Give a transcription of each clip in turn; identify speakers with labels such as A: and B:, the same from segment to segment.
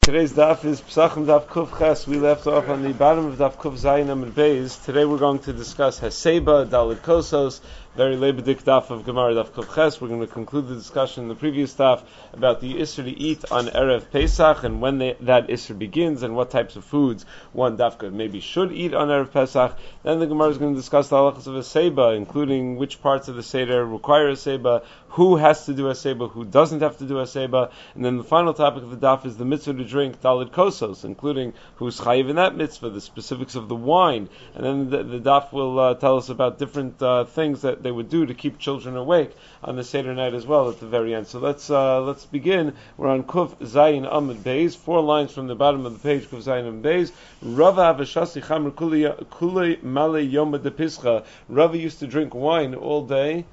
A: Today's daf is Pesachim Daf Kuf Ches. We left off on the bottom of Daf Kuf Zayin Amud Beis. Today we're going to discuss Haseba, Daled Kosos, very lebedik daf of Gemara Daf Kuf Ches. We're going to conclude the discussion in the previous daf about the Isser to eat on Erev Pesach and when that Isser begins and what types of foods one dafka maybe should eat on Erev Pesach. Then the Gemara is going to discuss the halachas of Haseba, including which parts of the Seder require Haseba, who has to do Haseba, who doesn't have to do Haseba, and then the final topic of the daf is the mitzvah to drink Daled Kosos, including who's chayiv in that mitzvah, the specifics of the wine, and then the daf will tell us about different things that they would do to keep children awake on the Seder night as well at the very end. So let's begin. We're on Kuf Zayin Amud Beis, 4 lines from the bottom of the page, Kuf Zayin Amud Beis. Rava Avashasi Chamr Kulei Male Yoma de Pischa. Rava used to drink wine all day.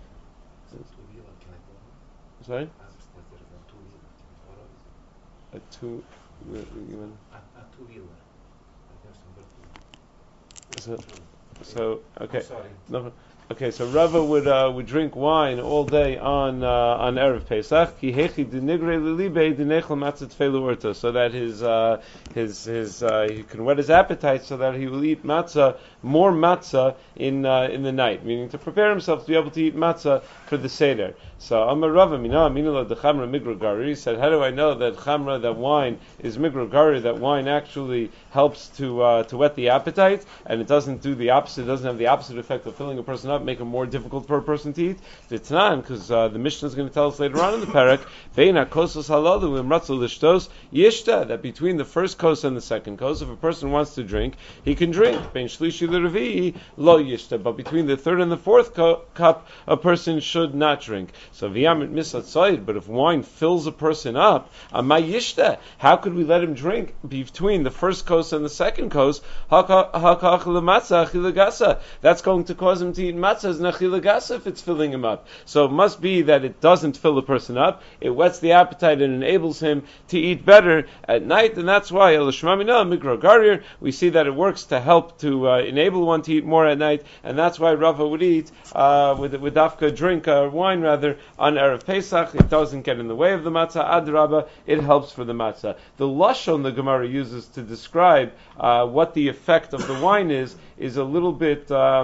A: Sorry? A two. So okay. No, okay, so Rava would drink wine all day on Erev Pesach. Ki hechi dinigre lilibe dinechel matzah tfeilu urta, so that his he can whet his appetite, so that he will eat more matzah in the night, meaning to prepare himself to be able to eat matzah for the Seder. So Amar Rava minula the chamra migra gari. He said, how do I know that chamra, that wine is migra gari, that wine actually helps to whet the appetite, and it doesn't do the opposite, it doesn't have the opposite effect of filling a person up, make it more difficult for a person to eat? V'tnan, because the Mishnah is going to tell us later on in the parak, veina kosos halalu imratzu lishtos yishta, that between the first kos and the second kos, if a person wants to drink, he can drink. Bein shlishi l'revi'i lo yishta, but between the third and the fourth cup, a person should not drink. So v'yamit misat soid, but if wine fills a person up, amay yishta, how could we let him drink between the first kos and the second kos? Hakach l'matzah achilagasa, that's going to cause him to eat matzah as nachilagasa if it's filling him up. So it must be that it doesn't fill a person up, it whets the appetite and enables him to eat better at night, and that's why we see that it works to help to enable one to eat more at night, and that's why Rava would eat with dafka drink wine rather on Erev Pesach. It doesn't get in the way of the matzah, adrabah, it helps for the matzah. The lashon the Gemara uses to describe what the effect of the wine is a little bit,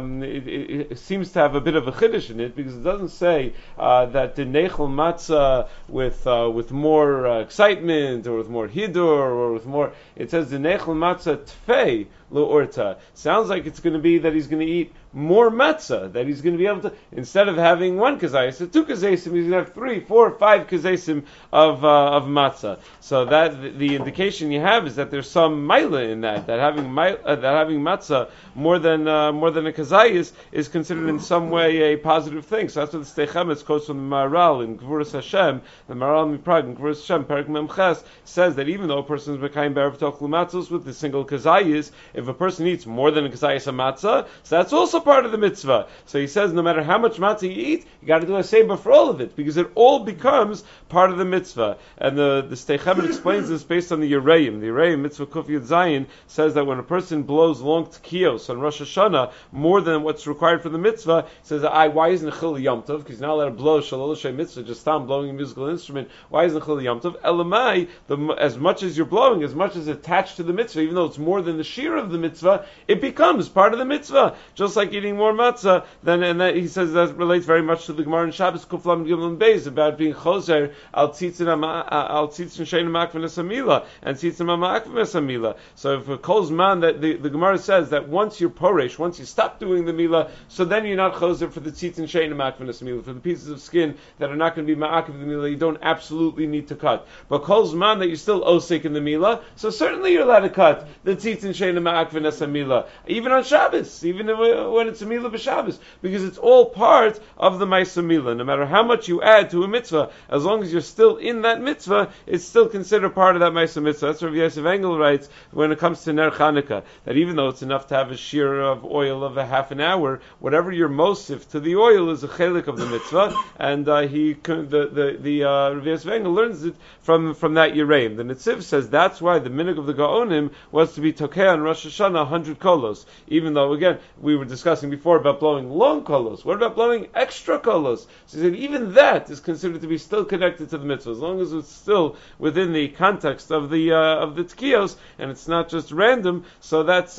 A: it seems to have a bit of a chiddush in it, because it doesn't say that the nechel matzah with more excitement, or with more hidur, or with more, it says the nechel matzah tfei lo orta. Sounds like it's going to be that he's going to eat more matzah, that he's going to be able to, instead of having 1 kazayis, or 2 kazayim, he's going to have 3, 4, 5 kazayim of matzah. So that the indication you have is that there's some maila in that having matzah more than a kazayis is considered in some way a positive thing. So that's what the Steichemetz quotes from the Maharal in Gvuras Hashem. The Maharal in Prague in Gvuras Hashem, Perik Memches, says that even though a person is mekayim be'erev tochlu matzos with the single kazayis, if a person eats more than a kazayis of matzah, so that's also part of the mitzvah. So he says no matter how much matzah you eat, you got to do a seba for all of it, because it all becomes part of the mitzvah. And the Steichemetz explains this based on the Yereim. The Yereim, Mitzvah Kuf Yud Zayin, says that when a person blows long tkiyos on Rosh Hashanah, more than what's required for the mitzvah, he says, why isn't it Chil Yom Tov? Because you're not allowed to blow Shalol Shay Mitzvah, just stop blowing a musical instrument. Why isn't it Chil Yom Tov? Elamai, as much as you're blowing, as much as attached to the mitzvah, even though it's more than the shear of the mitzvah, it becomes part of the mitzvah. Just like eating more matzah, and that, he says that relates very much to the Gemara in Shabbos Kuf Lamed Gimel Beis about being choser al tzitzin shein makven esamila and tzitzin makven esamila. So if a kol's man, that the Gemara says that once you're poresh, once you stop doing the mila, so then you're not choser for the tzitzin shein makven esamila, for the pieces of skin that are not going to be ma'akiv the mila, you don't absolutely need to cut. But kol's man that you're still osik in the mila, so certainly you're allowed to cut the tzitzin shein makven esamila, even on Shabbos, even when it's a mila b'Shabbos, because it's all part of the ma'isa mila. No matter how much you add to a mitzvah, as long as you're still in that mitzvah, it's still considered part of that ma'isa mitzvah. That's what Rav Yosef Engel writes when it comes to Ner Chanukah, that even though it's enough to have a shear of oil of a half an hour, whatever you're mosif to the oil is a chelik of the mitzvah, and Rav Yosef Engel learns it from that Yereim. The Netziv says that's why the minig of the Gaonim was to be tokeh on Rosh Hashanah 100 kolos, even though again we were discussing discussing before about blowing long kolos. What about blowing extra kolos? So he said even that is considered to be still connected to the mitzvah, as long as it's still within the context of the tkiyos, and it's not just random. So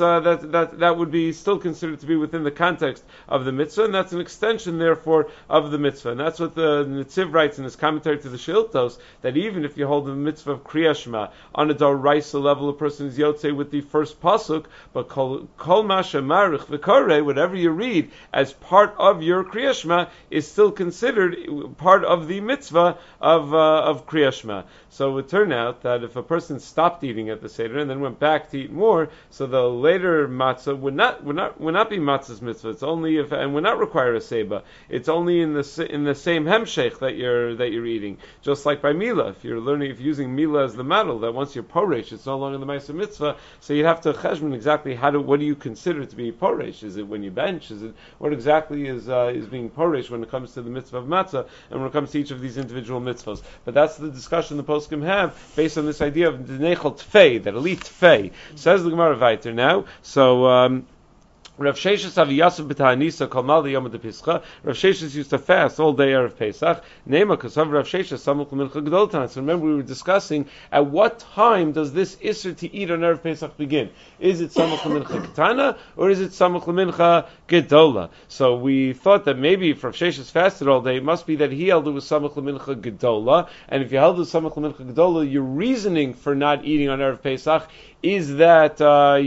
A: that would be still considered to be within the context of the mitzvah, and that's an extension, therefore, of the mitzvah. And that's what the Netziv writes in his commentary to the Shiltos, that even if you hold the mitzvah of Kriya Shema on a Doraisa level, a person is Yotzei with the first pasuk, but Kol Masha Marich V'Koreh, whatever you read as part of your Kriya Shema is still considered part of the mitzvah of Kriya Shema. So it would turn out that if a person stopped eating at the Seder and then went back to eat more, so the later matzah would not be matzah's mitzvah. It's only if, and would not require a seba. It's only in the same hemshech that you're eating. Just like by Mila, if you're using Mila as the model, that once you're poresh, it's no longer the ma'aser mitzvah. So you'd have to cheshbon exactly what do you consider to be poresh? Is it when you bench? Is it what exactly is being poresh when it comes to the mitzvah of matzah and when it comes to each of these individual mitzvahs? But that's the discussion the poskim have based on this idea of denechel tfei, that elite tfei. Says the Gemara weiter now. So. Rav Sheshes Aviyasu b'Ta'anisa Kol Mal Yom Pischa. Rav Sheshes used to fast all day Erev Pesach. Nema Kasav Rav Sheshes Samuk L'Mincha Gedol Tan. So remember, we were discussing at what time does this Isser to eat on Erev Pesach begin? Is it Samuk L'Mincha Ketana or is it Samuk L'Mincha Gedola? So we thought that maybe if Rav Sheshes fasted all day, it must be that he held it was Samuk L'Mincha Gedola. And if you held it was Samuk L'Mincha Gedola, your reasoning for not eating on Erev Pesach is that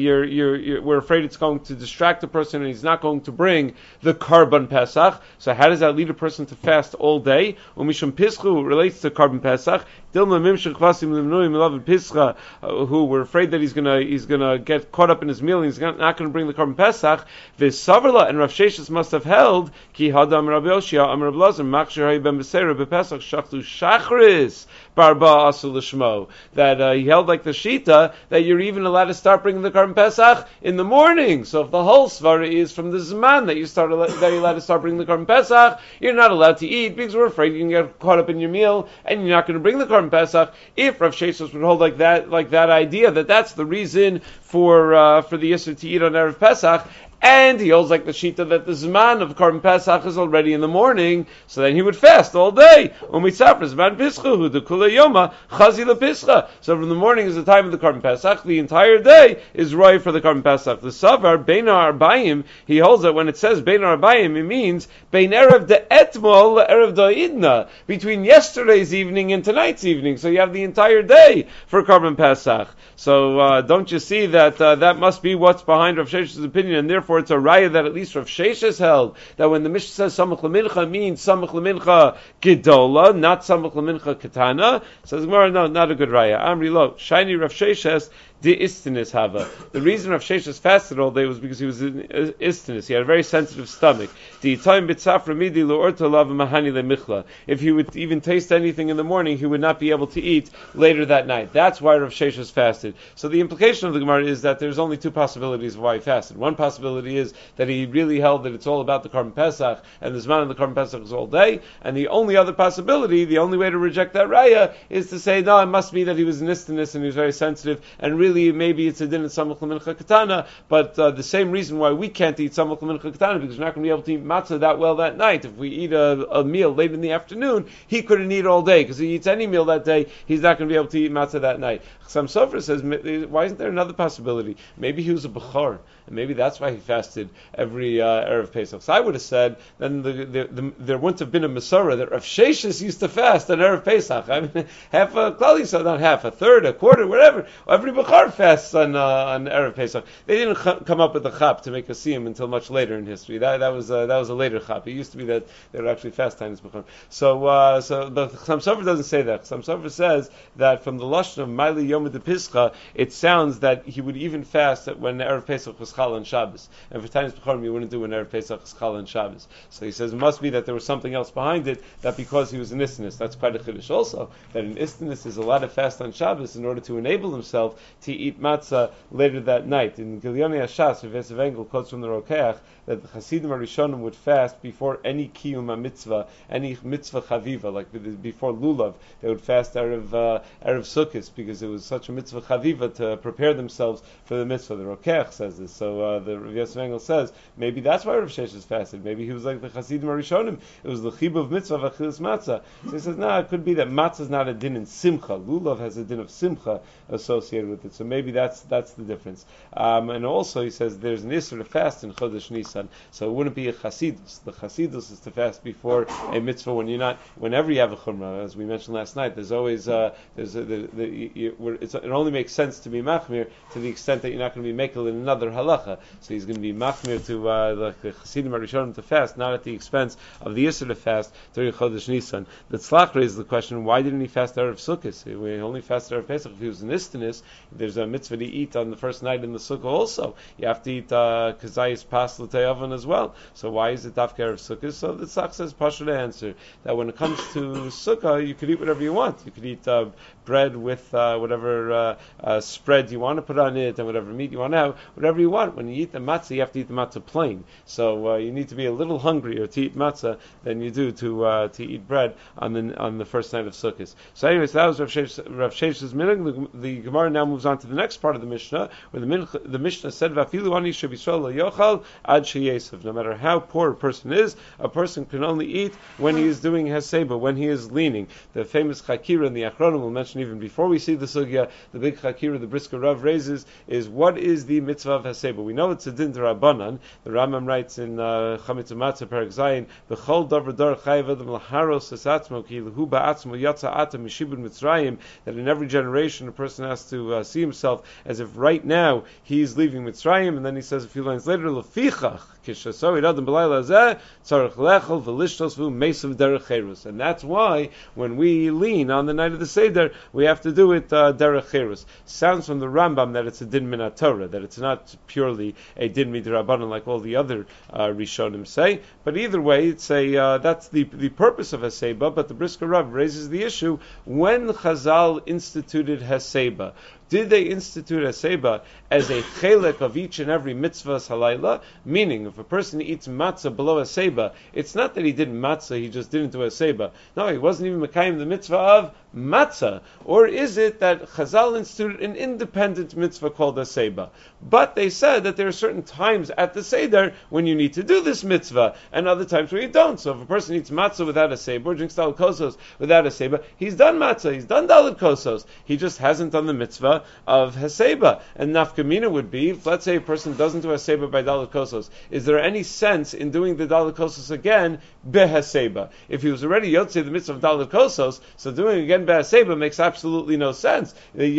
A: we're afraid it's going to distract the person and he's not going to bring the Karban Pesach. So how does that lead a person to fast all day? Umishum Pischu relates to Karban Pesach. Dilma Mimshach Vasim Limnui Milav Pischa, who we're afraid that he's gonna get caught up in his meal and he's not going to bring the Karban Pesach. V'Savarla and Rav Sheshes must have held Ki Hadam Rabbi Yoshia Amar Blazim Machshir Hay Ben Beseira BePesach Shachtu Shachris Barba Asul Lishmo, that he held like the Shita that you're even allowed to start bringing the Karban Pesach in the morning. So if the whole svara is from the Zman that you're allowed to start bringing the Karban Pesach, you're not allowed to eat because we're afraid you can get caught up in your meal and you're not going to bring the Karban Pesach. If Rav Sheshes would hold like that idea that that's the reason for the Yisr to eat on Erev Pesach, and he holds like the shita that the Zman of Karban Pesach is already in the morning, so then he would fast all day. So from the morning is the time of the Karban Pesach, the entire day is right for the Karban Pesach. The Savar, Beina Arbayim, he holds that when it says Beina Arbayim, it means Bein Erev de Etmol, Erev Da'idna, between yesterday's evening and tonight's evening. So you have the entire day for Karban Pesach. So don't you see that that must be what's behind Rav Shesh's opinion, and therefore it's a raya that at least Rav Sheshes held that when the Mishnah says Samach L'Mincha means Samach L'Mincha Gedola, not Samach L'Mincha Ketana. Says Gemara, no, not a good raya. Amri lo, shiny Rav Sheshes the istinis hava. The reason Rav Sheshes fasted all day was because he was in istinis. He had a very sensitive stomach. If he would even taste anything in the morning, he would not be able to eat later that night. That's why Rav Sheshes fasted. So the implication of the Gemara is that there's only two possibilities of why he fasted. One possibility is that he really held that it's all about the Karban Pesach, and the Zman of the Karban Pesach is all day. And the only other possibility, the only way to reject that raya, is to say, no, it must be that he was in istinis and he was very sensitive, and really maybe it's a din in Samach L'Mincha Ketana, but the same reason why we can't eat Samach L'Mincha Ketana, because we're not going to be able to eat matzah that well that night. If we eat a meal late in the afternoon, he couldn't eat all day, because he eats any meal that day, he's not going to be able to eat matzah that night. Chasam Sofer says, why isn't there another possibility? Maybe he was a Bechor, and maybe that's why he fasted every Erev Pesach. So I would have said, then there wouldn't have been a Masorah that Rav Sheshes used to fast on Erev Pesach. I mean, half a klali, so not half, a third, a quarter, whatever. Every Bechor fasts on Erev Pesach. They didn't come up with the chap to make a siyum until much later in history. That was a later chap. It used to be that they would actually fast times Bechor. So but Chasam Sofer doesn't say that. Chasam Sofer says that from the lashon of Maili Yom Pischa, it sounds that he would even fast when Erev Pesach was Chal on Shabbos, and for times Bechor you wouldn't do when Erev Pesach was Chal on Shabbos. So he says it must be that there was something else behind it, that because he was an istinis. That's quite a chiddush also, that an istinis is allowed to fast on Shabbos in order to enable himself to eat matzah later that night. In Gilyoni Hashas, Rav Yosef Engel quotes from the Rokeach that the Hasidim Arishonim would fast before any kiyum mitzvah, any mitzvah chaviva, like before lulav, they would fast erev Sukkos, because it was such a mitzvah chaviva to prepare themselves for the mitzvah. The Rokeach says this. So the Rav Yosef Engel says maybe that's why Rav Sheshes fasted. Maybe he was like the Hasidim Arishonim. It was the chib of mitzvah v'achilas matzah. So he says, it could be that matzah is not a din in simcha. Lulav has a din of simcha associated with it. So maybe that's the difference. And also he says there's an issur to fast in Chodesh Nisan. So it wouldn't be a chasidus. The chasidus is to fast before a mitzvah whenever you have a chumrah. As we mentioned last night, there's always it only makes sense to be machmir to the extent that you're not going to be mekel in another halacha. So he's going to be machmir to the Chasidim Arishonim to fast, not at the expense of the issur to fast during Chodesh Nisan. The Tzlach raises the question: why didn't he fast erev Sukkos? We only fasted erev Pesach. If he was an istanis, there's a mitzvah to eat on the first night in the sukkah. Also, you have to eat kazayis pas l'tei oven as well. So why is it dafka erev Sukkos? So the Tzlach says pasha answer that when it comes to sukkah, you could eat whatever you want. You could eat bread with whatever spread you want to put on it, and whatever meat you want to have, whatever you want. When you eat the matzah, you have to eat the matzah plain. So you need to be a little hungrier to eat matzah than you do to eat bread on the first night of Sukkot. So anyways, that was Rav Shesh's minhag. The Gemara now moves on to the next part of the Mishnah, where the Mishnah said, "Vafilu ani shebisol yochal ad sheyesav." No matter how poor a person is, a person can only eat when he is doing heseba, when he is leaning. The famous Chakira in the Achronim, we'll mention even before we see the sugya, the big Chakira the Brisker Rav raises is, what is the mitzvah of heseba? We know it's a din to Rabbanan. The Rambam writes in Chametz Matzah Perek Zayin, "B'chol davar dar chayav adam laharos esatzmo ki lehu ba'atzmo yatsa ata mishibud Mitzrayim," that in every generation a person has to see himself as if right now he is leaving Mitzrayim. And then he says a few lines later, "Lefichach kishasoid adam b'layla hazeh tzarich lechol v'lishtos v'u mesav derech cherus." And that's why when we lean on the night of the Seder, we have to do it derech cherus. Sounds from the Rambam that it's a din min Torah, that it's not purely a din midrabanan like all the other Rishonim say. But either way, it's that's the purpose of Heseba. But the Brisker Rav raises the issue: when Chazal instituted Heseba, did they institute Heseba as a chelek of each and every mitzvah halayla? Meaning, if a person eats matzah below Heseba, it's not that he did matzah, he just didn't do Heseba. No, he wasn't even mekayim the mitzvah of matzah. Or is it that Chazal instituted an independent mitzvah called Heseba? But they said that there are certain times at the Seder when you need to do this mitzvah, and other times where you don't. So if a person eats matzah without Heseba, or drinks daled kosos without Heseba, he's done matzah, he's done daled kosos. He just hasn't done the mitzvah of Heseba. And nafkamina would be, if let's say a person doesn't do Heseba by daled kosos, is there any sense in doing the daled kosos again beheseba? If he was already yotzei the mitzvah of daled kosos, so doing it again beheseba makes absolutely no sense. If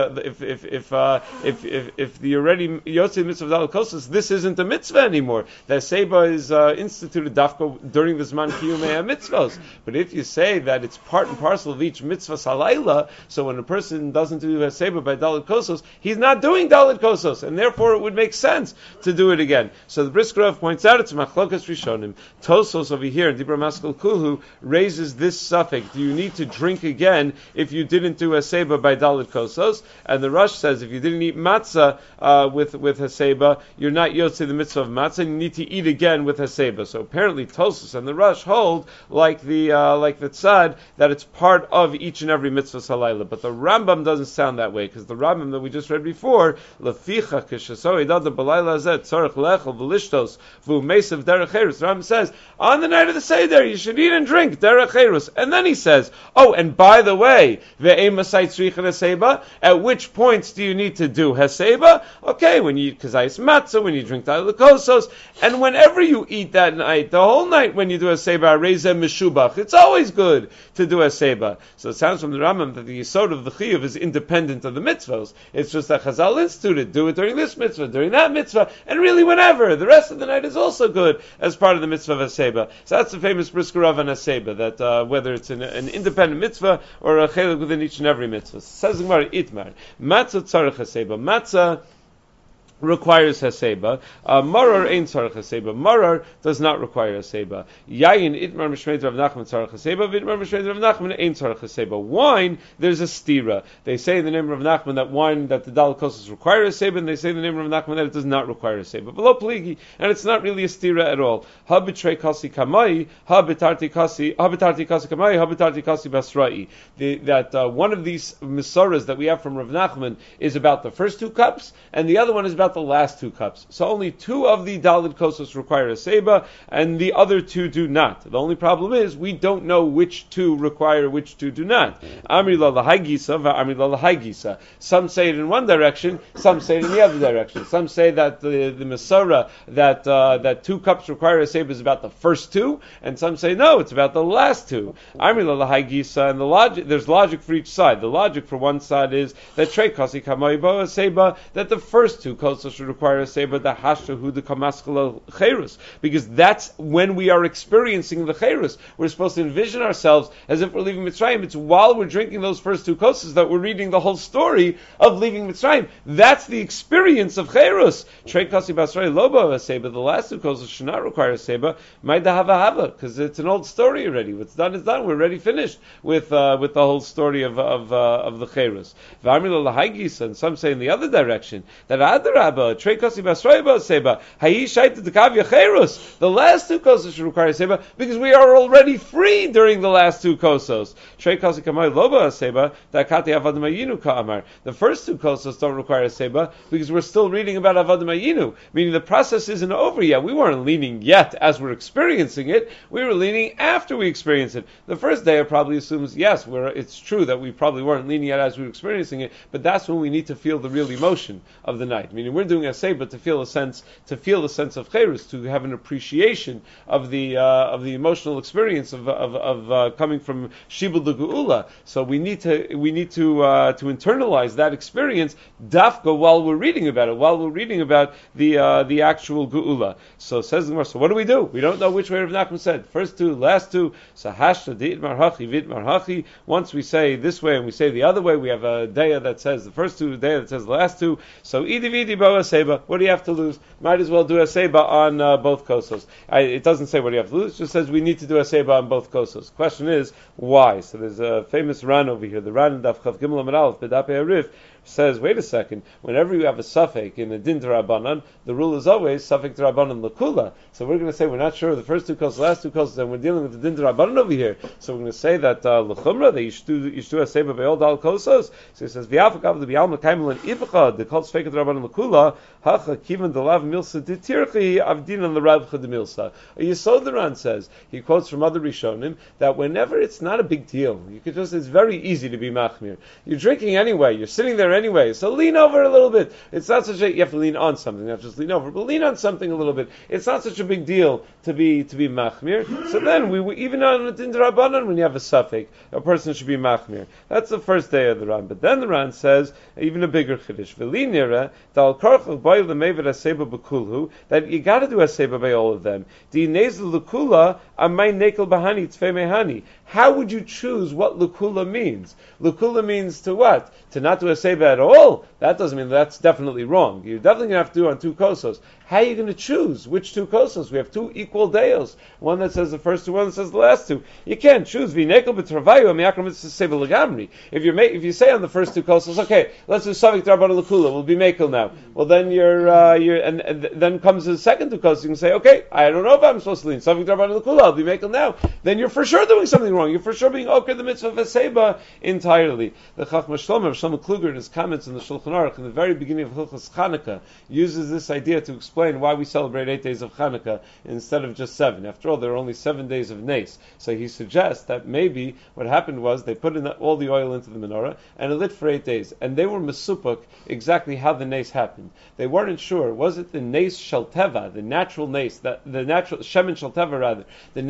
A: the already yotzei the mitzvah of daled kosos, this isn't a mitzvah anymore. The Heseba is instituted dafka during the zman kiyumei mitzvahs. But if you say that it's part and parcel of each mitzvah salayla, so when a person doesn't do Heseba by daled kosos, he's not doing daled kosos, and therefore it would make sense to do it again. So the Brisker Rav points out it's machlokas rishonim. Tosos over here in Dibra Maskal Kulhu raises this suffix: do you need to drink again if you didn't do Heseba by daled kosos? And the Rush says if you didn't eat matzah with Heseba, you're not yotzei the mitzvah of matzah, and you need to eat again with Heseba. So apparently Tosos and the Rush hold like the Tzad that it's part of each and every mitzvah salayla. But the Rambam doesn't sound that way, because the Rambam that we just read before, Leficha kishasoid adam b'layla hazeh tzarich lechol v'lishtos v'u mesav derech cherus. The Rambam says on the night of the Seder you should eat and drink derech cherus. And then he says, oh, and by the way, ve'em asay tzricha Heseba. At which points do you need to do Heseba? Okay, when you eat kazayis matzah, when you drink daled kosos, and whenever you eat that night, the whole night when you do Heseba, reizeh meshubach. It's always good to do Heseba. So it sounds from the Rambam that the yesod of the chiyuv is independent of the mitzvahs. It's just that Chazal instituted, do it during this mitzvah, during that mitzvah, and really whenever. The rest of the night is also good as part of the mitzvah of Heseba. So that's the famous Brisker Rav on Heseba, that whether it's an independent mitzvah or a chelek within each and every mitzvah. Says the Gemara, Itmar, matzah tzarech Heseba. Matzah requires haseba. Marar ain't tzarich haseba. Marar does not require haseba. Yayin itmar mishmeid Rav Nachman tzarich haseba. Vitmar mishmeid Rav Nachman ain't tzarich haseba. Wine, there's a stira. They say in the name of Rav Nachman that wine, that the dal kosas require haseba, and they say in the name of Rav Nachman that it does not require haseba. Below pligi, and it's not really a stira at all. Ha bitrei kasi kamai, ha bitarti kasi kamai, ha bitarti kasi basrai. That one of these misoras that we have from Rav Nachman is about the first two cups, and the other one is about the last two cups. So only two of the Daled Kosos require a seba, and the other two do not. The only problem is we don't know which two require, which two do not. Amri la lahai gisa, va'amri la lahai gisa. Some say it in one direction, some say it in the other direction. Some say that the Masora, that two cups require a seba is about the first two, and some say no, it's about the last two. Amri la lahai gisa, and the logic, there's logic for each side. The logic for one side is that trei kasi kamaibo a seba, that the first two kosos should require a seba, the hashahu the kamaskala cherus, because that's when we are experiencing the cherus. We're supposed to envision ourselves as if we're leaving Mitzrayim. It's while we're drinking those first two kosas that we're reading the whole story of leaving Mitzrayim. That's the experience of cherus. Trei kasi basrei loba a seba. The last two kosas should not require a seba. Maida hava hava, because it's an old story already. What's done is done. We're already finished with the whole story of the cherus. V'amila lahagis, and some say in the other direction that adarabba trei kasi basrei ba seba hayi shaita dekavya cherus. The last two kosos should require a seba because we are already free during the last two kosos. Trei kasi kamay loba seba dakati avodim hayinu ka'amar. The first two kosos don't require a seba because we're still reading about avodim hayinu, meaning the process isn't over yet. We weren't leaning yet as we're experiencing it. We were leaning after we experience it. The first day probably assumes yes, it's true that we probably weren't leaning yet as we were experiencing it, but that's when we need to feel the real emotion of the night. Meaning we're doing a seba to feel the sense of cherus, to have an appreciation of the emotional experience of coming from Shibud the Geula. So we need to internalize that experience dafka while we're reading about it, while we're reading about the actual Geula. So says the Gemara, so what do we do? We don't know which way Rav Nachman said. First two, last two. So hashta di'it marhachi vit marhachi. Once we say this way and we say the other way, we have a daya that says the first two, a daya that says the last two. So idi vidi bo a seba. What do you have to lose? Might as well do a seba on both kosos. It doesn't say what do you have to lose. It just says we need to do a seba on both kosos. Question is why? So there's a famous Ran over here. The Ran in Daf Chav Gimel Amud Aleph B'Dapei Arif says, wait a second, whenever you have a suffix in a din d'Rabbanan, the rule is always suffix d'Rabbanan l'kula. So we're going to say we're not sure of the first two kosos, last two kosos, and we're dealing with the din d'Rabbanan over here. So we're going to say that l'chumra, that you should do a seba be'ol dal kosos. So he says, v'yafakav the b'yal mekayim l'en ivacha, the kol tzfeik d'Rabbanan l'kula, hacha kivan d'lav milsa d'tirchi avdinan l'ravcha d'milsa. A Yesod the Ran says, he quotes from other Rishonim, that whenever it's not a big deal, it's very easy to be machmir. You're drinking anyway, you're sitting there anyway, so lean over a little bit. It's not such you have to lean on something, not just lean over, but lean on something a little bit. It's not such a big deal to be machmir. So then, even on a din d'Rabbanan, when you have a suffix, a person should be machmir. That's the first day of the Ran. But then the Ran says, even a bigger chiddush, v'linira, dal karchel boy l'mevet aseba b'kulhu, that you got to do aseba by all of them. Di nezel l'kula, amay nekel bahani tzvei mehani. How would you choose what l'kula means? L'kula means to what? To not do a seba at all? That doesn't mean that's definitely wrong. You're definitely going to have to do on two kosos. How are you going to choose which two kosos? We have two equal deos. One that says the first two, one that says the last two. You can't choose. V'nekel b'travayu amiyakram seba l'gamri. If you say on the first two kosos, okay, let's do savik d'Rabbanan l'kula. We'll be mekel now. Well, then and then comes the second two kosos. You can say, okay, I don't know if I'm supposed to lean savik d'Rabbanan l'kula. I'll be mekel now. Then you're for sure doing something wrong. You're for sure being okay the mitzvah of a seba entirely. The Chachma Shlomo Kluger, in his comments in the Shulchan Aruch, in the very beginning of Hilchos Chanukah, uses this idea to explain why we celebrate 8 days of Chanukah instead of just 7. After all, there are only 7 days of Nes. So he suggests that maybe what happened was they put all the oil into the menorah and it lit for 8 days, and they were mesupuk exactly how the Nes happened. They weren't sure. Was it the Nes Shalteva, the natural Nes, the natural Shemen Shalteva rather?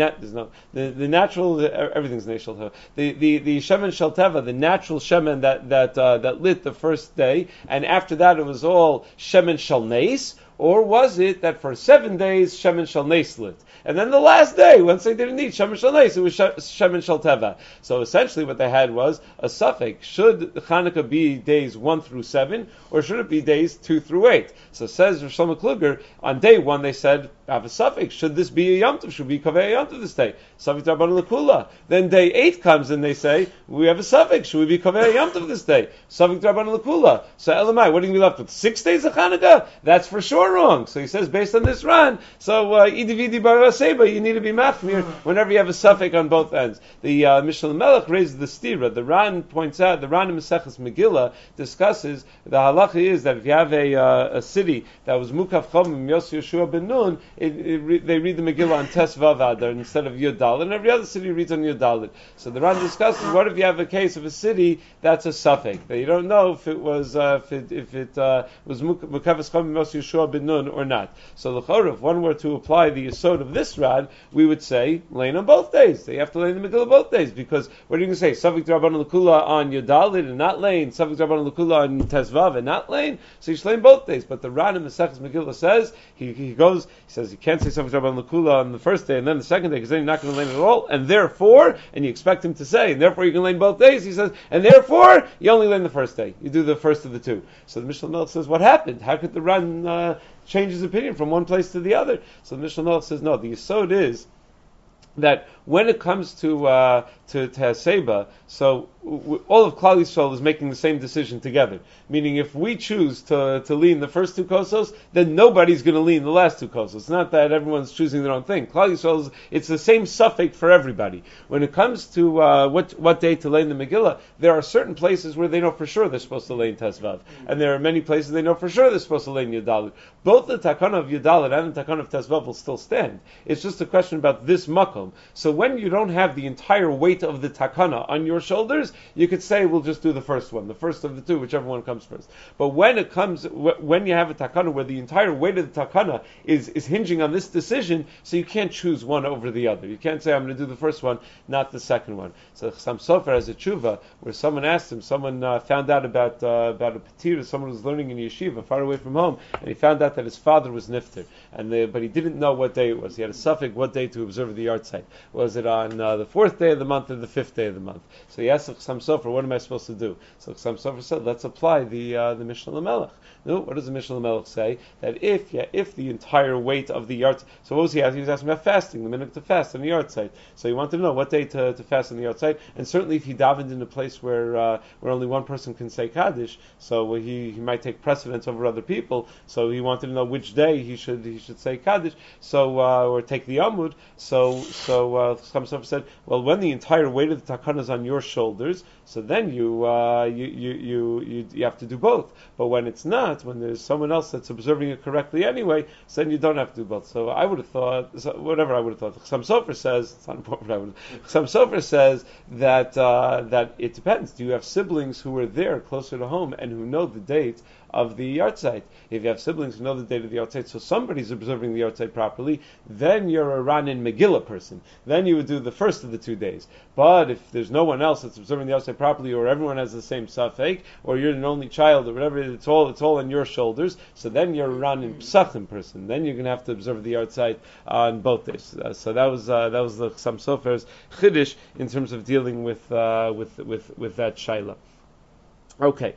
A: The natural everything's Nes Shalteva. The Shemen Shalteva, the natural Shemen that lit the first day, and after that it was all Shemen Shal Nes, Or was it that for 7 days Shemen Shal Neslit? And then the last day, once they didn't need Shemen Shal Nes, it was Shemen Shal Teva. So essentially what they had was a suffix. Should Chanukah be days 1 through 7, or should it be days 2 through 8? So says Rosh Shlomo Kluger, on day 1 they said, have a suffix. Should this be a Yom Tov? Should we kaveh a Yom Tov this day? Suffix Rabban L'Kula. Then day 8 comes and they say, we have a suffix. Should we be kaveh a Yom Tov this day? Suffix Rabban L'Kula. So Elamai, what are you going to be left with? 6 days of Chanukah? That's for sure wrong. So he says, based on this run, so Idividi Bar Seba, you need to be machmir whenever you have a suffix on both ends. The Mishnah Melech raises the stira. The Ran points out, the Ran in Maseches Megillah discusses, the halacha is that if you have a city that was Mukaf Chomim Yos Yeshua ben Nun, they read the Megillah on Tes Vav Adar instead of Yud Dalet, and every other city reads on Yud Dalet. So the Ran discusses, what if you have a case of a city that's a suffix, that you don't know if it was Mukaf Chomim Yos Yeshua ben Nun or not. So l'chorah, if one were to apply the yesod of this Rad, we would say lane on both days. They have to lane the Megillah both days, because what are you going to say? Suffix Rabban L'Kula on Yodalit and not lane, suffix Rabban L'Kula on Tezvav and not lane, so you should lane both days. But the Ran in Maseches Megillah says, he says you can't say suffix Rabban L'Kula on the first day and then the second day, because then you're not going to lane at all, and therefore, and you expect him to say, and therefore you can lane both days, he says, and therefore, you only lane the first day. You do the first of the two. So the Mishnah Melech says, what happened? How could the Ran change his opinion from one place to the other? So the Mishnah Melech says, no, the yesod is that when it comes to Haseba, so all of Klal Yisrael is making the same decision together. Meaning, if we choose to lean the first 2 kosos, then nobody's going to lean the last 2 kosos. It's not that everyone's choosing their own thing. Klal Yisrael it's the same suffix for everybody. When it comes to what day to lean the Megillah, there are certain places where they know for sure they're supposed to lean Tesvav, and there are many places they know for sure they're supposed to lean Yudalit. Both the Takana of Yudalit and the Takana of Tesvav will still stand. It's just a question about this makom. So when you don't have the entire weight of the Takana on your shoulders, you could say we'll just do the first one, the first of the 2, whichever one comes first. But when you have a Takana where the entire weight of the Takana is hinging on this decision, so you can't choose one over the other. You can't say I'm going to do the first one, not the second one. So Chassam Sofer has a tshuva where someone asked him, someone found out about a Petir, someone who was learning in yeshiva far away from home, and he found out that his father was nifter, but he didn't know what day it was. He had a suffix what day to observe the yard site. Was it on the 4th day of the month or the 5th day of the month? So he asked Chassam Sofer, what am I supposed to do? So Chassam Sofer said, let's apply the Mishnah Lamelech. No, what does the Mishnah Lamelech say? That if the entire weight of the yard, so what was he asking? He was asking about fasting, the minute to fast on the yard site. So he wanted to know what day to fast on the yard site, and certainly if he davened in a place where only one person can say Kaddish, so he might take precedence over other people. So he wanted to know which day he should say Kaddish, or take the Amud. So Chassam Sofer said, well, when the entire weight of the takana is on your shoulders, so then you have to do both. But when it's not, when there's someone else that's observing it correctly anyway, so then you don't have to do both. So I would have thought, whatever I would have thought. Chassam Sofer says, it's not important what I would have. Chassam Sofer says that it depends. Do you have siblings who are there closer to home and who know the date of the yard site? If you have siblings who know the date of the yard site, so somebody's observing the yard site properly, then you're a Ranin Megillah person. Then you would do the first of the 2 days. But if there's no one else that's observing the yard site properly, or everyone has the same suffix, or you're an only child, or whatever, it's all on your shoulders, so then you're a Ranin Psachim person. Then you're going to have to observe the yard site on both days. So that was the Chassam Sofer's chiddush in terms of dealing with that shaila. Okay,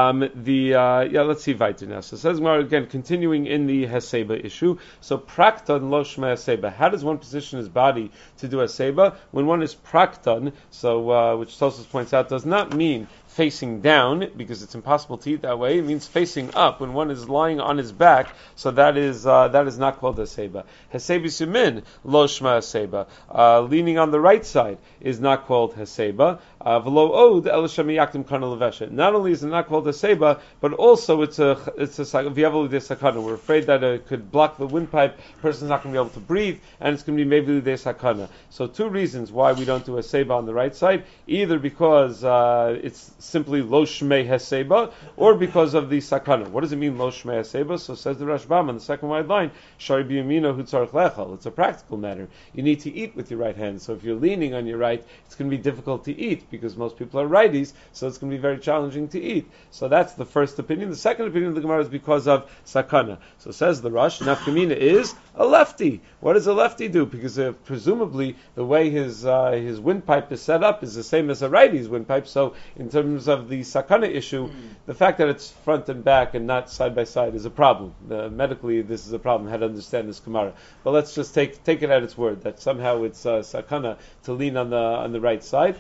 A: let's see weiter now. So it says more again, continuing in the Haseba issue. So prakton lo shma Haseba. How does one position his body to do Haseba? When one is prakton, so which Tosfos points out, does not mean facing down, because it's impossible to eat that way. It means facing up when one is lying on his back. So that is not called Haseba. Haseba sumin lo shma Haseba. Leaning on the right side is not called Haseba. V'lo od el shemiyaktim kana levesha. Not only is it not called Haseba, but also it's a v'yavel de sakana. We're afraid that it could block the windpipe. Person's not going to be able to breathe, and it's going to be maybe de sakana. So 2 reasons why we don't do Haseba on the right side: either because it's simply lo shmei heseba, or because of the sakana. What does it mean lo shmei heseba? So says the Rashbam on the second wide line, shari biyamino hu tzarich lechal. It's a practical matter. You need to eat with your right hand. So if you're leaning on your right, it's going to be difficult to eat because most people are righties, so it's going to be very challenging to eat. So that's the first opinion. The second opinion of the Gemara is because of sakana. So says the Rosh, nafkamina is a lefty. What does a lefty do? Because presumably the way his windpipe is set up is the same as a righty's windpipe. So in terms of the sakana issue, the fact that it's front and back and not side by side is a problem. Medically, this is a problem. How to understand this Gemara? But let's just take it at its word that somehow it's sakana to lean on the right side.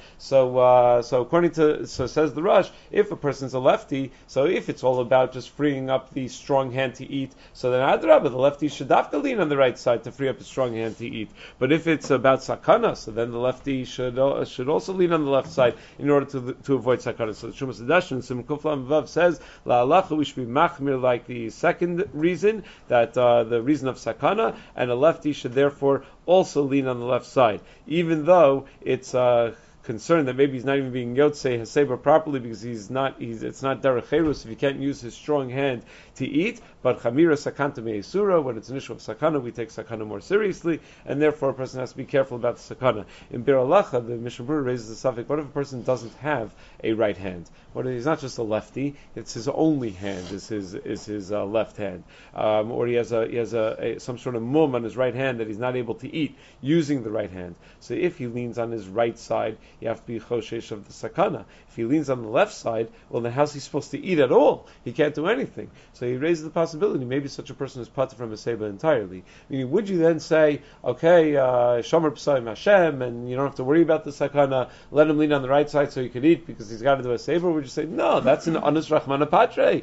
A: So says the Rosh, if a person's a lefty, so if it's all about just freeing up the strong hand to eat, so then Adrabah, the lefty should have to lean on the right side to free up his strong hand to eat. But if it's about sakana, so then the lefty should also lean on the left side in order to avoid sakana. So the Shumas Hadashin Sim Kuflam Vav says la halacha we should be machmir like the second reason, that the reason of sakana, and a lefty should therefore also lean on the left side, even though it's concerned that maybe he's not even being yotzei haseba properly because it's not derech cherus if he can't use his strong hand to eat. But chamira sakanta me'esura, when it's an issue of sakana, we take sakana more seriously, and therefore a person has to be careful about the sakana. In Bir Halacha, the Mishnah Berurah raises the suffix: what if a person doesn't have a right hand? What if he's not just a lefty; it's his only hand is his left hand, or he has some sort of mum on his right hand that he's not able to eat using the right hand. So if he leans on his right side, you have to be choshesh of the sakana. If he leans on the left side, well, then how's he supposed to eat at all? He can't do anything. So he raises the possibility maybe such a person is patur from a seba entirely. Meaning, would you then say, okay, shomer p'sayim Hashem, and you don't have to worry about the sakana, let him lean on the right side so he could eat because he's got to do a seba? Or would you say, no, that's an anus rachmana patre?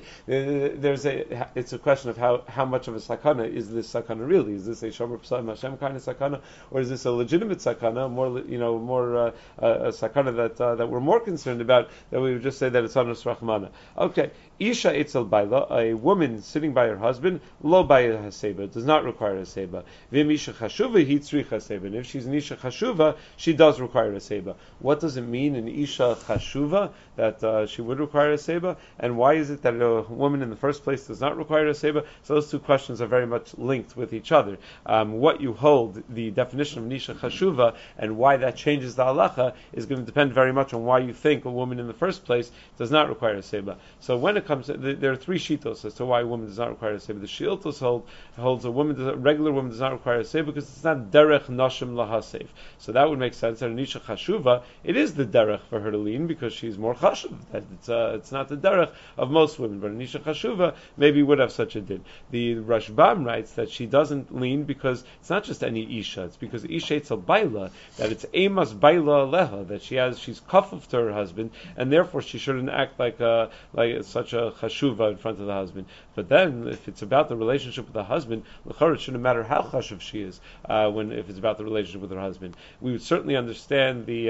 A: It's a question of how much of a sakana is this sakana really? Is this a shomer p'sayim Hashem kind of sakana, or is this a legitimate sakana, more a sakana that we're more concerned about, that we would just say that it's anus rachmana? Okay, isha etzel baila, a woman sitting by her husband, lo baya haseba, does not require a seba. V'im isha chashuva hi tzrich haseba, and if she's an isha chashuva, she does require a seba. What does it mean in isha chashuva that she would require a seba, and why is it that a woman in the first place does not require a seba? So those two questions are very much linked with each other. What you hold, the definition of isha chashuva, and why that changes the halacha is going to depend very much on why you think a woman in the first place does not require a seba. So when it comes to, there are three shitos as to why a woman does not require a seba. The shiltos holds a regular woman does not require a seba because it's not derech nashim lahasef. So that would make sense that an isha chashuva, it is the derech for her to lean because she's more chashuv. It's not the derech of most women, but an isha chashuva maybe would have such a din. The Rashbam writes that she doesn't lean because it's not just any isha, it's because isha etzel baila, that it's emas baila aleha, that she's kafuf to her husband, and therefore she shouldn't act like such a chashuva in front of the husband. But then, if it's about the relationship with the husband, l'chara, it shouldn't matter how chashuv she is. If it's about the relationship with her husband, we would certainly understand the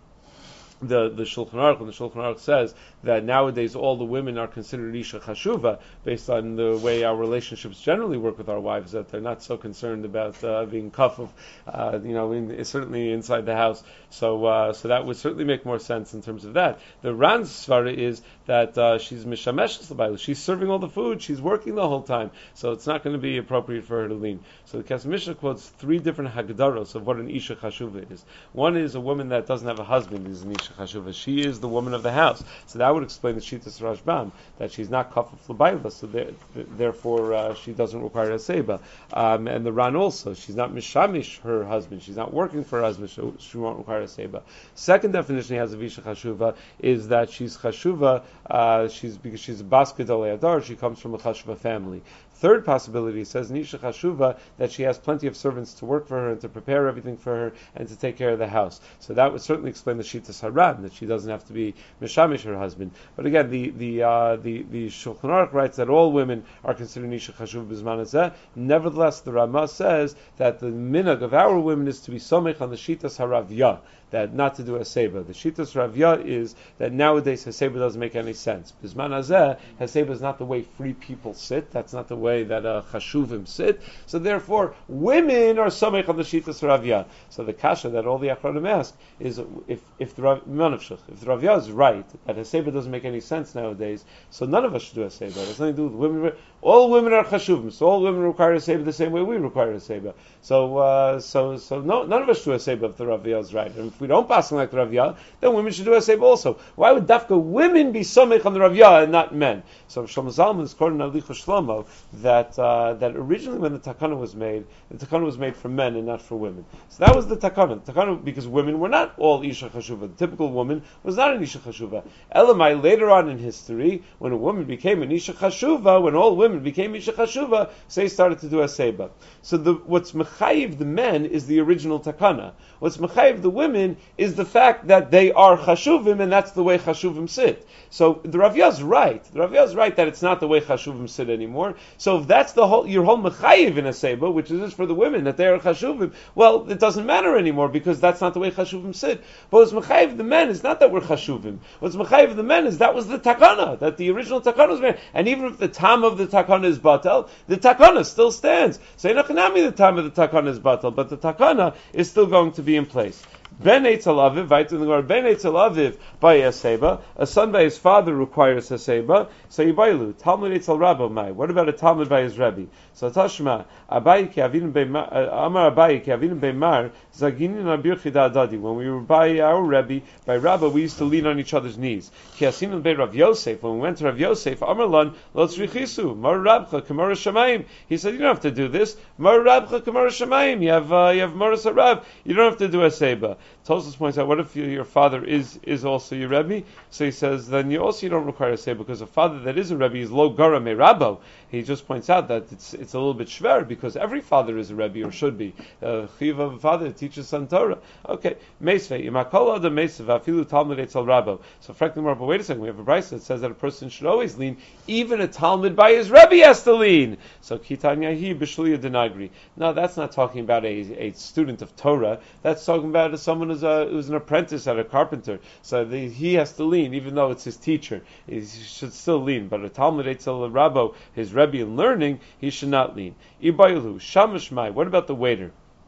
A: Shulchan Aruch, when the Shulchan Aruch says that nowadays all the women are considered isha chashuva based on the way our relationships generally work with our wives, that they're not so concerned about being kafuf, certainly inside the house. So that would certainly make more sense in terms of that. The Ran's svara is that she's mishamesh l'bayla, she's serving all the food, she's working the whole time, so it's not going to be appropriate for her to lean. So the Kesef Mishnah quotes three different hagdaros of what an isha chashuva is. One is a woman that doesn't have a husband is an isha chashuva. She is the woman of the house. So that would explain the Shitas Rashbam, that she's not kafuf l'bayla, so therefore she doesn't require a seba. And the Ran also, she's not mishamish her husband, she's not working for her husband, so she won't require a seba. Second definition he has of isha chashuva is that she's chashuva, because she's a bas gedolei hadar, she comes from a chashuva family. Third possibility says Nisha Chashuva, that she has plenty of servants to work for her and to prepare everything for her and to take care of the house. So that would certainly explain the Shitas Haran, that she doesn't have to be mishamish her husband. But again, the Shulchan Aruch writes that all women are considered Nisha Chashuva b'zman hazeh. Nevertheless, the Ramah says that the minhag of our women is to be somech on the Shitas Haravya, that not to do a seba. The Shitas Ravya is that nowadays Haseba doesn't make any sense. Bisman Hazeh, Haseba is not the way free people sit. That's not the way that Chashuvim sit. So therefore, women are Samech on the Shitas Ravya. So the kasha that all the Achronim ask is if the Ravya is right, that Haseba doesn't make any sense nowadays, so none of us should do Haseba. It has nothing to do with women. All women are Chashuvim, so all women require Haseba the same way we require Haseba. So none of us should do Haseba if the Ravya is right. And if we don't pass like the Ravya, then women should do Haseba also. Why would Dafka women be Samech on the Ravya and not men? So Shlomo Zalman is quoting Alicha Shlomo that originally when the takana was made for men and not for women. So that was the takana. The takana because women were not all Isha Chashuva. The typical woman was not an Isha Chashuva. Elamai, later on in history, when a woman became an Isha Chashuva, when all women became Isha Chashuva, so they started to do a Seba. So what's Mechayiv the men is the original takana. What's Mechayiv the women is the fact that they are Chashuvim, and that's the way Chashuvim sit. So the Ravya is right. The Ravya is right that it's not the way Chashuvim sit anymore. So if that's your whole Mechayiv in a Seba, which is just for the women, that they are Chashuvim, well, it doesn't matter anymore because that's not the way Chashuvim sit. But what's Mechayiv the men is not that we're Chashuvim. What's Mechayiv the men is that was the takana, that the original takana was made. And even if the time of the takana is batal, the takana still stands. So Enochanami, the time of the takana is batal, but the takana is still going to be in place. Ben Eitzel Aviv, right in the Gemara, Ben Eitzel Aviv by a seba. A son by his father requires a seba. So Yibailu, Talmud Eitzel Rabbo Mai. What about a Talmud by his Rebbe? So Tashma, Abayi ki Avinu Beimar, Amar Abayi ki Avinu Beimar, Zaginin Abir Chida Adadi. When we were by our Rebbe, by Rabba, we used to lean on each other's knees. Ki Asinu Bei Rav Yosef, when we went to Rav Yosef, Amar Lan, Lo Tzrichisu, Mar Rabcha, Kamara Shamayim. He said, you don't have to do this. Mar Rabcha, Kamara Shamayim. You have Maras Rav. You don't have to do a seba. Tosfos points out, what if your father is also your Rebbe? So he says, then you don't require a say because a father that is a Rebbe is lo gara me rabbo. He just points out that it's a little bit shver because every father is a Rebbe or should be. Chiv of a father teaches son Torah. Okay, meisvei imakol adam meisv afilu talmud etzel rabbo. So frankly, but wait a second, we have a brayso that says that a person should always lean. Even a Talmud by his Rebbe has to lean. So kitanyahi b'shliya denagri. No, that's not talking about a student of Torah. That's talking about someone who's an apprentice at a carpenter. So he has to lean, even though it's his teacher. He should still lean. But a Talmud etzel rabbo, his Rebbe in learning, he should not lean. Ibayulu shamashmai. What about the waiter?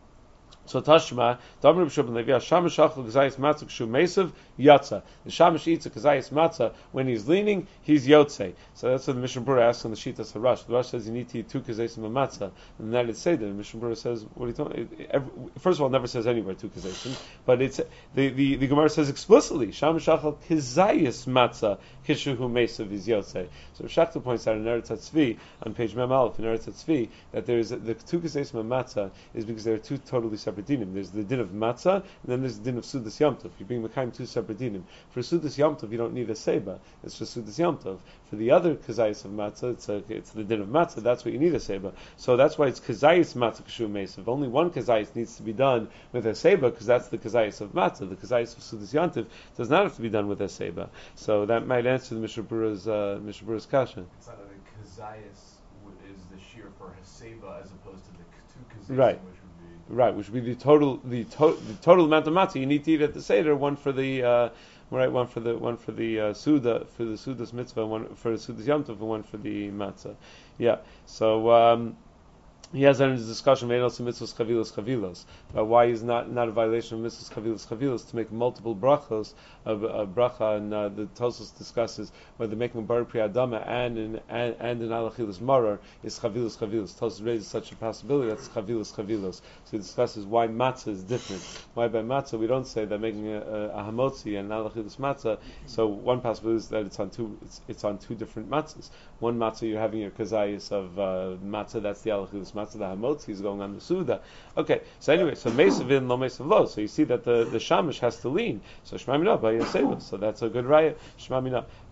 A: So Tashma, Damar B'Shub and Levi, Shamash Achel Kazayis Matzah Kshu Mesav Yatza. The Shamash eats a Kazayis Matzah when he's leaning, he's Yotzei. So that's what the Mishnah Berurah asks on the Shitas HaRash. The Rash says you need to eat 2 Kazayis Matzah. And then it say that the Mishnah Berurah says, what are you talking? First of all, it never says anywhere 2 Kazayis, but it's the Gemara says explicitly Shamash Achel Kazayis Matzah Kishu Mesav is Yotzei. So Shachta points out in Eretz HaTzvi on page Mem Aleph in Eretz HaTzvi that there is the 2 Kazayis Matzah is because there are 2 totally separate dinim. There's the din of matzah, and then there's the din of sudas yom tov. You bring Mekayim 2 separate dinim. For sudas yom tov, you don't need a seba. It's just sudas yom tov. For the other kazayis of matzah, it's the din of matzah. That's what you need a seba. So that's why it's kazayis matzah kshu mesav. Only one kazayis needs to be done with a seba because that's the kazayis of matzah. The kazayis of sudas yom tov does not have to be done with a seba. So that might answer the Mishnah Berurah's kasha.
B: It's not that the kazayis is the shear for haseba as opposed to the 2 kazayis.
A: Right. Right, which would be the total amount of matzah you need to eat at the seder. One for the one for the suda for the sudas mitzvah, one for the sudas yom tov, and one for the matzah. Yeah. So he has that in his discussion made also mitzvahs chavilos about why he's not a violation of mitzvahs chavilos to make multiple brachos of bracha, and the Tosfos discusses whether making a bar pri adama and an alachilas marar is chavilos. Tosfos raises such a possibility that's chavilos. So he discusses why matzah is different. Why by matzah we don't say that making a hamotzi and an alachilas matzah. So one possibility is that it's on two different matzahs. One matzah you're having your kazayis of matzah, that's the alachilas matzah. The hamotzi is going on the suda. Okay, so anyway, so mesav in lo mesav lo. So you see that the shamash has to lean. So shmamina by yaseva. So that's a good raya. Shmamina.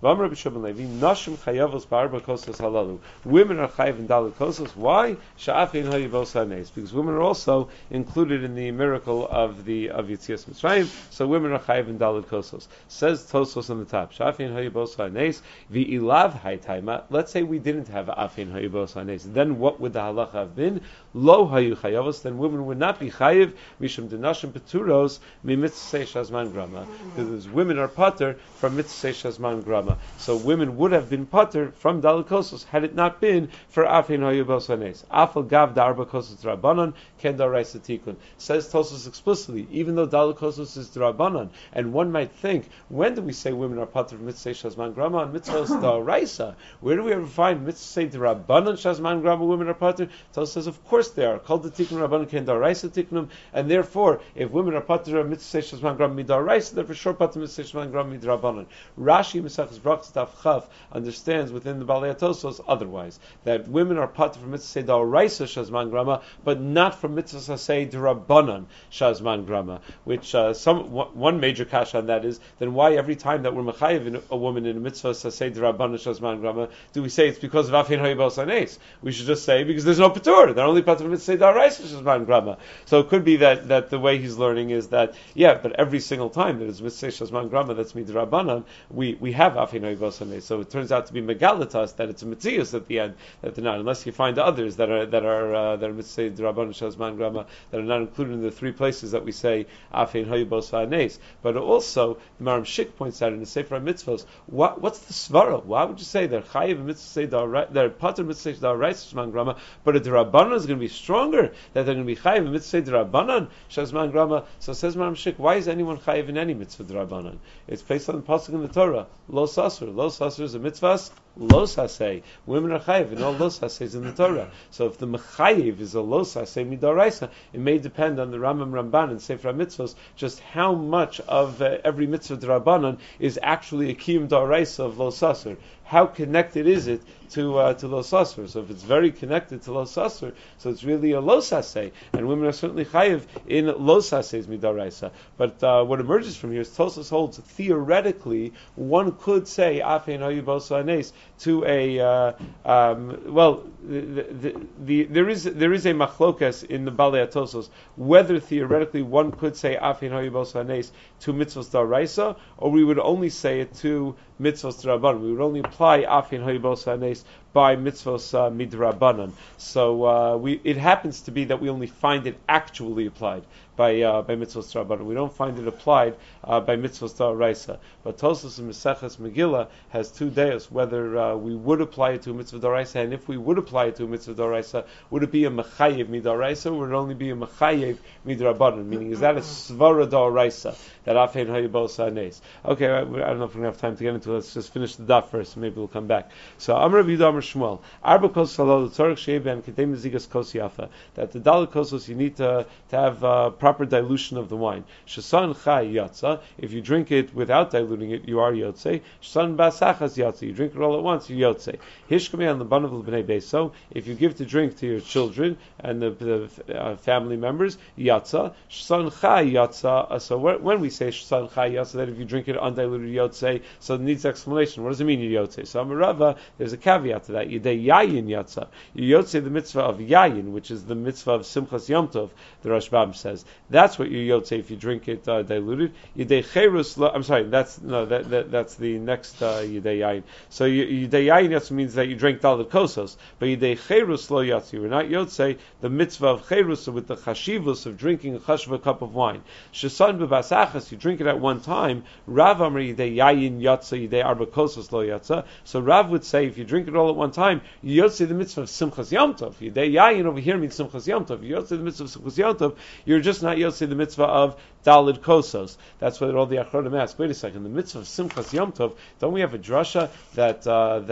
A: V'amar Rabbi Shimon Levi, Nashim chayavos ba'arba kosos halalu. Women are chayav in dalit kosos. Why? Sha'afin hayivos hanes. Because women are also included in the miracle of Yitzias Mitzrayim. So women are chayav in dalit kosos. Says Tosos on the top. Sha'afin hayivos hanes. V'ilav haytaima. Let's say we didn't have afin hayivos hanes. Then what would the halacha have been? Lo hayu chayavos. Then women would not be chayav. Mishum denashim peturos mi mitzvah shazman grama. Because women are pater from mitzvah shazman grama. So women would have been pater from dalit kosos had it not been for afin hayivos hanes. Afal gav darba kosos drabanan ken daraisa tikun. Says Tosos explicitly, even though dalit kosos is drabanan, and one might think, when do we say women are pater from mitzvah shazman grama and mitzvah daraisa? Where do we ever find mitzvah drabanan shazman grama women are pater? Tosos says, of course they are. Called the tikun rabbanan ken daraisa tikunum, and therefore, if women are pater of mitzvah shazman grama midaraisa, they're for sure pater mitzvah shazman grama midrabanan. Rashi Mesachas Brachos Daf Chaf understands within the Balei Tosos otherwise, that women are pater from mitzvah daraisa shazman grama, but not from mitzvah say drabanan shazman grama. Which one major kasha on that is, then why every time that we're mechayev a woman in a mitzvah say drabanan shazman grama do we say it's because of afin hayibos hanes? We should just say because there's no patur. They're only pater from mitzvah daraisa shazman grama. So it could be that the way he's learning is that but every single time that it's mitzvah shazman grama that's midrabanan, we have afin hayibos hanes. So it turns out to be megalatas that it's a mitzias at the end that they're not, unless you find others that are mitzvah drabanan shazman grama that are not included in the three places that we say afin hayibos hanes. But also the Maram Shik points out in the Sefer Mitzvos, what's the svara? Why would you say they're chayiv mitzvah they're pater mitzvah daraisa shazman grama, but a drabanan is going to be stronger, that they're going to be chayiv mitzvah drabanan shazman grama? So says Maram Shik, why is anyone chayiv in any mitzvah drabanan? It's based on the pasuk in the Torah, lo sasur. Lo sasur is a mitzvah. Los hasei. Women are chayiv in all los haseis in the Torah. So if the mechayiv is a los hasei midaraisa, it may depend on the Rambam Ramban and Sefer Mitzvos just how much of every mitzvah drabanan is actually a kiyum daraisa of los hasur. How connected is it to los hasur? So if it's very connected to los hasur, so it's really a los hasei, and women are certainly chayiv in los haseis midaraisa. But what emerges from here is Tosos holds theoretically one could say afin hayibos hanes to a there is a machlokas in the Balei Tosos whether theoretically one could say afin hayibos hanes to mitzvos daraisa, or we would only say it to mitzvos drabanan. We would only apply afin hayibos hanes by mitzvos midrabanan. So it happens to be that we only find it actually applied by mitzvos drabanan. We don't find it applied by mitzvos daraisa. But Tosos in Maseches Megillah has two deos whether we would apply it to a mitzvah daraisa, and if we would apply it to a mitzvah daraisa, would it be a mechayev midaraisa, or would it only be a mechayev midrabanan? Meaning, is that a svara daraisa that afin hayibos hanes? Okay, I don't know if we're going to have time to get into it. Let's just finish the daf first, and maybe we'll come back. So Amar Rabbi Yehuda Amar Shmuel, Arba kos halal tzorich sheiben kedem zigas kos yafa. That the dalit kosos you need to have proper dilution of the wine. Shasan chai yatsa. If you drink it without diluting it, you are yotze. Shasan basachas yatsa. You drink it all at once, you yotze. Hishkamei on the banav l'bnei beso. If you give to drink to your children and the family members, yatsa. Shasan chai yatsa. So when we say shasan chai yatsa, that if you drink it undiluted yotze, so it needs explanation. What does it mean you yotze? So Amarava, there's a caveat to that. Yidei yayin yatsa. You yotze the mitzvah of yayin, which is the mitzvah of Simchas Yom Tov. The Rashbam says that's what you yotze if you drink it diluted. Yidei cherus. I'm sorry. That's the next yidei yayin. So yidei yayin yatsa means that you drink dalit kosos, but yidei cherus lo yatsa. You are not yotze the mitzvah of cherus with the chashivus of drinking a chashva cup of wine. Shesan bebasachas. You drink it at one time. Rav Amar yidei yayin yatsa yidei arba kosos lo yatsa. So Rav would say if you drink it all at one time, you yotze the mitzvah of Simchas Yom Tov. Yidei yayin over here means Simchas Yom Tov. You yotze the mitzvah of Simchas Yom Tov. You're just not yotze the mitzvah of Dalid Kosos. That's what all the Achronim ask. Wait a second, the mitzvah of Simchas Yom Tov. Don't we have a drasha that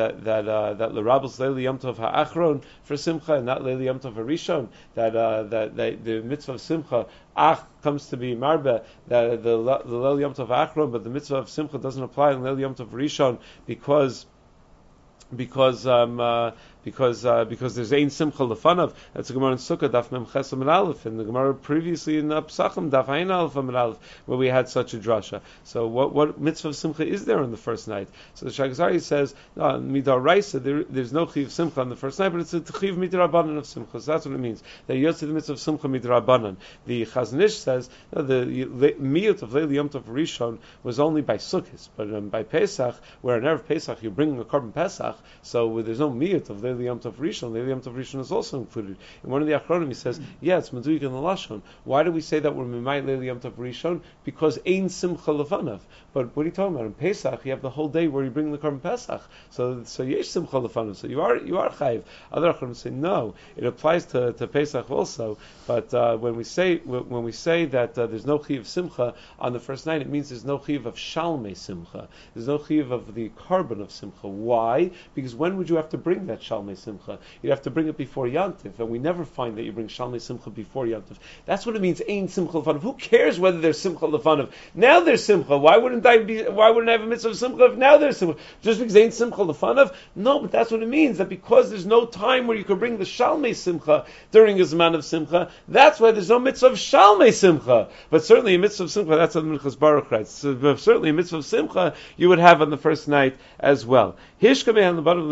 A: l'Rabos Leili Yom Tov ha'achron for Simcha and not Leili Yom Tov ha'rishon? That the mitzvah of Simcha comes to be marbe that the Leili Yom Tov ha'achron, but the mitzvah of Simcha doesn't apply in Leili Yom Tov ha'rishon because because there's ein simcha lefanav. That's a Gemara in Sukkah daf mem ches amud aleph, and the Gemara previously in Pesachim daf ein aleph amud aleph, where we had such a drasha. So what mitzvah of simcha is there on the first night? So the Shagzari says midar raisa there's no chiv simcha on the first night, but it's a chiv midrabanan of simcha. So that's what it means. That you the mitzvah of simcha midrabanan. The Chazon Ish says the miyut of Leil Yom Tov Rishon was only by Sukkot, but by Pesach, where in Erev Pesach you're bringing a korban Pesach, so there's no miyut of Leil Yom Tov Rishon. Leil Yom Tov Rishon is also included. In one of the Achronim he says, yeah, it's Meduyik in the Lashon. Why do we say that we're Mimai Leil Yom Tov Rishon? Because ein simcha lefanav. But what are you talking about? In Pesach you have the whole day where you bring the korban Pesach. So yesh simcha lefanav. So you are chayiv. Other Achronim say no. It applies to Pesach also. But when we say that there's no chiv simcha on the first night, it means there's no chiv of shalmei simcha. There's no chiv of the korban of simcha. Why? Because when would you have to bring that shalmei simcha? You'd have to bring it before Yantif, and we never find that you bring shalmei simcha before Yantif. That's what it means. Ein simcha lefanav. Who cares whether there's simcha lefanav? Now there's simcha. Why wouldn't I have a mitzvah of simcha if now there's simcha? Just because ain't simcha lefanav? No, but that's what it means. That because there's no time where you can bring the shalmei simcha during a zman of simcha, that's why there's no mitzvah of shalmei simcha. But certainly a mitzvah of simcha, that's what the Minchas Baruch writes. So certainly a mitzvah of simcha you would have on the first night as well. So we said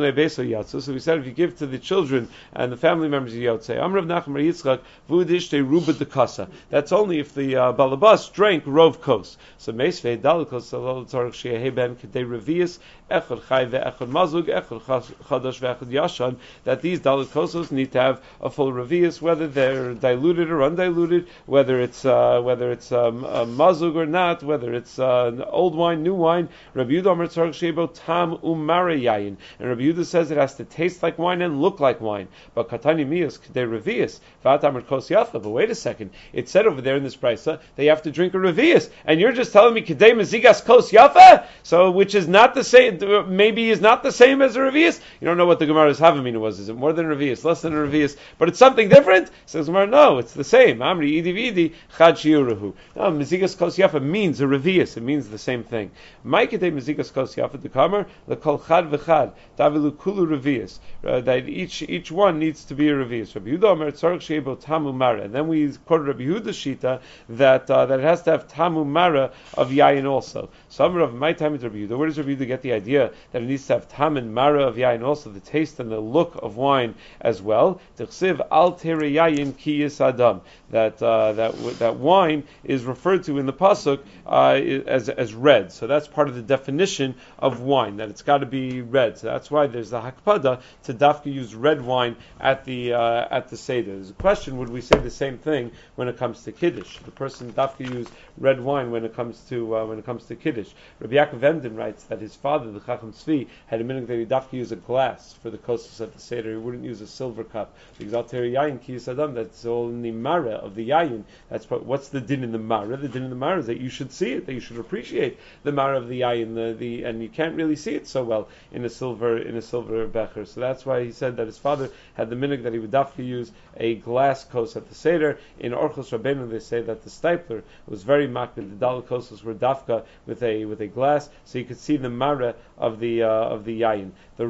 A: if you give to the children and the family members of Yotzei, Amrav Nachman Bar Yitzchak, Vudishte Ruba de Kasa. That's only if the Balabas drank Rov Kos. So Meisvei Dalakos Salol Tzarech Shehei Ben Kedei Revius Echad Chai ve'Echad Mazug Echad Chadash ve'Echad Yashan, that these Dalakosos need to have a full Revius, whether they're diluted or undiluted, whether it's Mazug or not, whether it's old wine, new wine. Rabbi Yehuda Amar Tzarech Shebo Tam Umare Yayin, and Rabbi Yehuda says it has to taste like wine and look like wine. But Katani Mios Kedei Revius Vat Amar Kos Yafa. But wait a second, it said over there in this brisa they have to drink a Revius, and you're just telling me Kedei Mezigas Kos Yafa, so which is not the same. Maybe is not the same as a Revius. You don't know what the Gemara's Havamina was. Is it more than a Revius, less than a Revius? But it's something different. Says Gemara, no, it's the same. Amri Idi Vidi Chad Shiurahu. No, Mezigas Kos Yafa means a Revius. It means the same thing. Ma'iketei Mezigas Kos Yafa the Kamar lekol Chad v'Chad Tavilu Kulu Revius. That each one needs to be a Revius. Rabbi Yehuda Omer Tzarech Sheibo Tamu Mara. And then we quoted Rabbi Yehuda's Shita that it has to have Tamu Mara of Yayin also. Some of my time with Rabbi Yehuda. Where does Rabbi Yehuda get the idea that it needs to have Tam and Mara of Yayin also, the taste and the look of wine as well? T'chsiv al tere Yayin ki yis Adam. That wine is referred to in the pasuk as red. So that's part of the definition of wine, that it's got to be red. So that's why there's the hakpada to dafka use red wine at the seder. There's a question: would we say the same thing when it comes to kiddush? The person dafka use red wine when it comes to kiddush. Rabbi Yaakov Emden writes that his father, the Chacham Tzvi, had a minute that he dafka use a glass for the kossos at the seder. He wouldn't use a silver cup because al teri yayin ki yis Adam. That's all in the mara of the yayin. What's the din in the mara? The din in the mara is that you should see it, that you should appreciate the mara of the yayin, and you can't really see it so well in a silver becher. So that's why he said that his father had the minhag that he would dafka use a glass kos at the seder. In Orchos Rabbeinu they say that the stipler was very makbid. The daled kosos were dafka with a glass, so you could see the mara of the yayin. The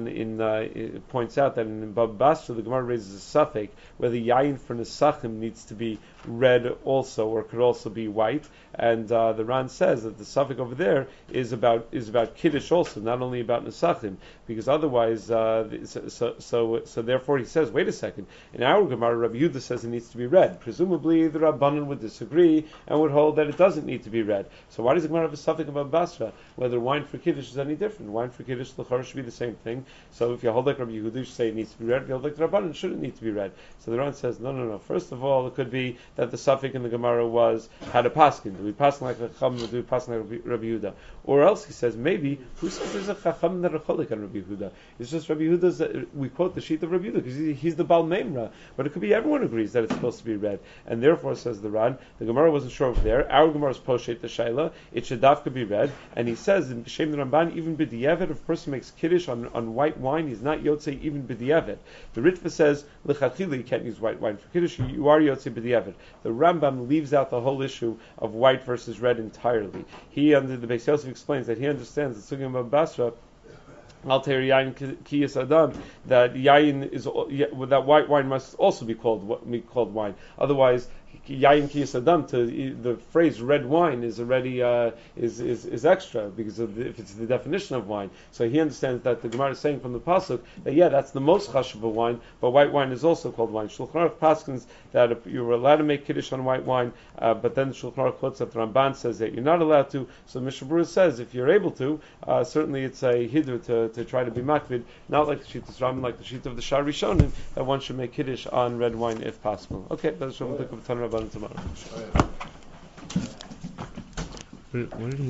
A: Ran points out that in Baba Basra the Gemara raises a suffix where the yayin for nesachim needs to be red also, or could also be white. And the Ran says that the suffix over there is about kiddush also, not only about nesachim, because otherwise, so therefore he says, wait a second. In our Gemara, Rabbi Yehuda says it needs to be red. Presumably the Rabbanan would disagree and would hold that it doesn't need to be red. So why does the Gemara have a suffix about Basra? Whether wine for kiddush is any different? Wine for kiddush l'chor should be the same thing. So if you hold like Rabbi Yehuda, you say it needs to be red. If you hold like the Rabbanan, it shouldn't need to be red. So the Ran says, no. First of all, it could be that the suffix in the Gemara had a paskin. Do we paskin like a chacham, or do we paskin like Rabbi Yehuda? Or else he says, maybe, who says there's a chacham that cholik on Rabbi Yehuda? It's just Rabbi Yehuda's, we quote the sheet of Rabbi Yehuda, because he's the Baal Memra. But it could be everyone agrees that it's supposed to be red. And therefore, says the Ran, the Gemara wasn't sure over there. Our Gemara is poshet the shaila. It should dafka be red. And he says, in Shem the Ramban, even b'di'evet, if a person makes kiddush on white wine, he's not yotzei even b'di'evet. The Ritva says, l'chachila, you can't use white wine for kiddush, you are yotzei b'di'evet. The Rambam leaves out the whole issue of white versus red entirely. He, under the Beis Yosef, explains that he understands that Sugim of Basra Alter yain kiyas adam, that yain is that white wine must also be called wine. Otherwise, yain kiyas adam, to the phrase red wine is already is extra because if it's the definition of wine. So he understands that the Gemara is saying from the pasuk that that's the most chashuv of wine, but white wine is also called wine. Shulchan Aruch paskins that you were allowed to make kiddush on white wine, but then Shulchan Aruch quotes that the Ramban says that you're not allowed to. So Mishnah Berurah says if you're able to, certainly it's a hiddur to try to be makvid, not like the sheet of Rambam, like the sheet of the Shar Rishonim, that one should make kiddush on red wine if possible. Okay, that's what we'll think of Tanur Rabbanan tomorrow. What did he